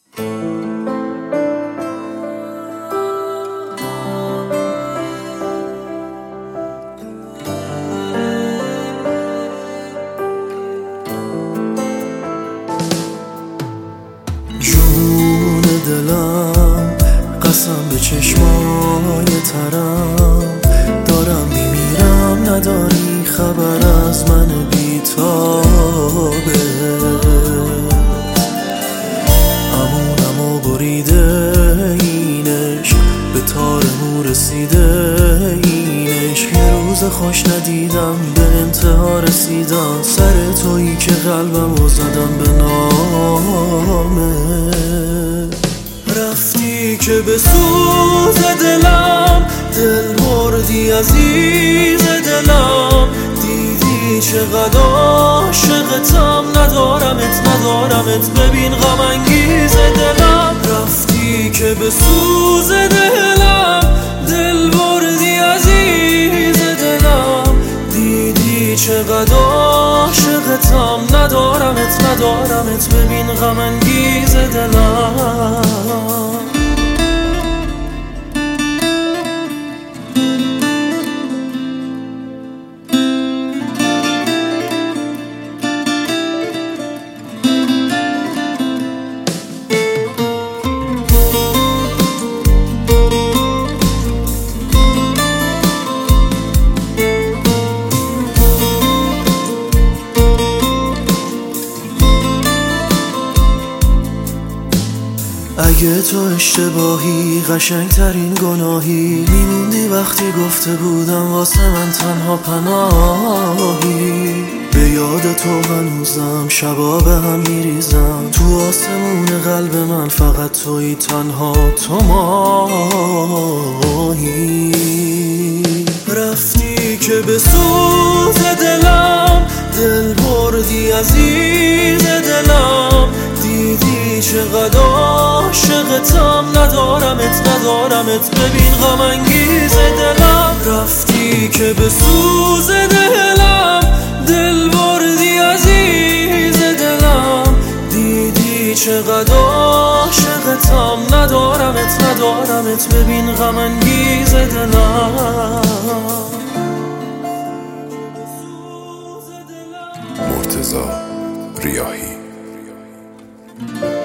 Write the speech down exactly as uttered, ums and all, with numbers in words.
جون دلم قسم به چشمای ترم، دارم میمیرم نداری خبر از من بیتابه. امونم و بریده اینش به تار مو رسیده اینش، یه روز خوش ندیدم به انتها رسیدم، سر تویی که قلبم و زدم به نامه. رفتی که به سوز دلم دل بردی عزیز دلم، دیدی چقدر عاشقتم، ندارمت ندارمت ببین غم انگیز دلم. رفتی که به سوز دلم دل بردی عزیز دلم، دیدی چقدر عاشقتم، ندارمت ندارمت ببین غم انگیز دلم. اگه تو اشتباهی قشنگترین گناهی، میموندی وقتی گفته بودم واسه من تنها پناهی. به یاد تو هنوزم شبا به هم میریزم، تو آسمون قلب من فقط توی تنها تو ماهی. رفتی که به سوز دلم دل بردی عزیز دلم، دیدی چقدر عاشقتم، ندارمت ندارمت ببین غم انگیز دلم. رفتی که به سوز دلم دل بردی عزیز دلم، دیدی چقدر عاشقتم، ندارمت ندارمت ببین غم انگیز دلم. مرتضی ریاحی.